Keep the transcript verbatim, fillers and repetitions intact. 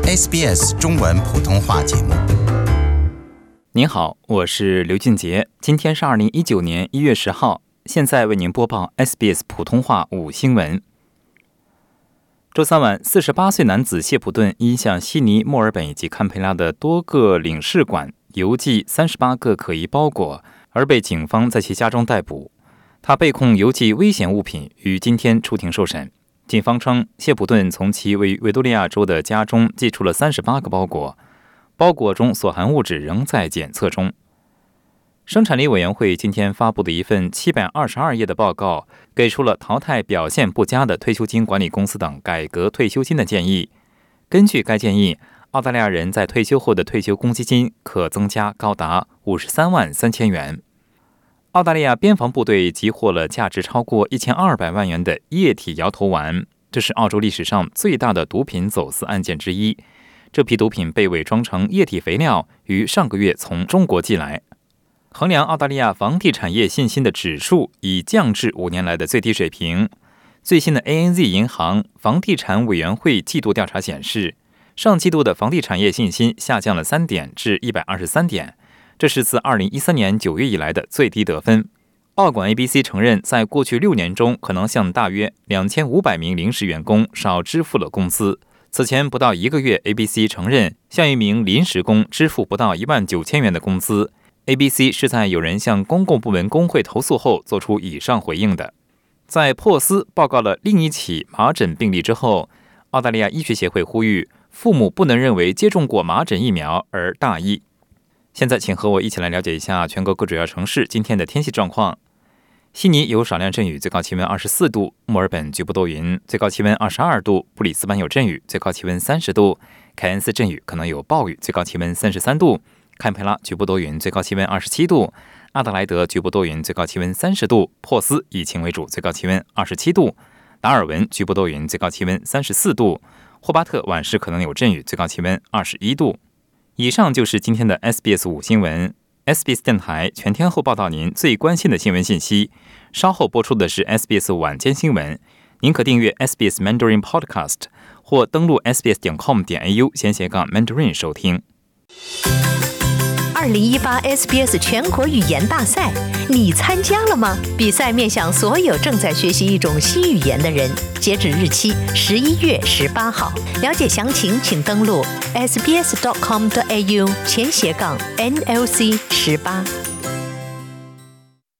S B S 中文普通话节目。 您好，我是刘俊杰，今天是二零一九年一月十号，现在为您播报 S B S 普通话午新闻。周三晚，四十八岁男子谢普顿因向悉尼、墨尔本以及堪培拉的多个领事馆邮寄三十八个可疑包裹，而被警方在其家中逮捕。他被控邮寄危险物品，于今天出庭受审。警方称，谢普顿从其位于维多利亚州的家中寄出了三十八个包裹，包裹中所含物质仍在检测中。生产力委员会今天发布的一份七百二十二页的报告，给出了淘汰表现不佳的退休金管理公司等改革退休金的建议。根据该建议，澳大利亚人在退休后的退休公积金可增加高达五十三万三千元。澳大利亚边防部队击获了价值超过一千二百万元的液体摇头丸，这是澳洲历史上最大的毒品走私案件之一。这批毒品被伪装成液体肥料，于上个月从中国寄来。衡量澳大利亚房地产业信心的指数已降至五年来的最低水平。最新的 A N Z 银行房地产委员会季度调查显示，上季度的房地产业信心下降了三点至一百二十三点，这是自二零一三年九月以来的最低得分。澳管 A B C 承认，在过去六年中可能向大约两千五百名临时员工少支付了工资。此前不到一个月 ，A B C 承认向一名临时工支付不到一万九千元的工资。A B C 是在有人向公共部门工会投诉后做出以上回应的。在珀斯报告了另一起麻疹病例之后，澳大利亚医学协会呼吁父母不能认为接种过麻疹疫苗而大意。现在请和我一起来了解一下全国各主要城市今天的天气状况。悉尼有少量阵雨，最高气温二十四度；墨尔本局部多云，最高气温二十二度；布里斯班有阵雨，最高气温三十度；凯恩斯阵雨，可能有暴雨，最高气温三十三度；堪培拉局部多云，最高气温二十七度；阿德莱德局部多云，最高气温三十度；珀斯以晴为主，最高气温二十七度；达尔文局部多云，最高气温三十四度；霍巴特晚时可能有阵雨，最高气温二十一度。以上就是今天的 S B S 午新闻。S B S 电台全天候报道您最关心的新闻信息。稍后播出的是 S B S 晚间新闻。您可订阅 S B S Mandarin Podcast 或登录 S B S 点 com 点 A U 先斜杠 Mandarin 收听。 二零一八 S B S 全国语言大赛，你参加了吗？比赛面向所有正在学习一种新语言的人，截止日期十一月十八号。了解详情，请登录 S B S 点 com 点 A U 前斜杠 N L C 十八。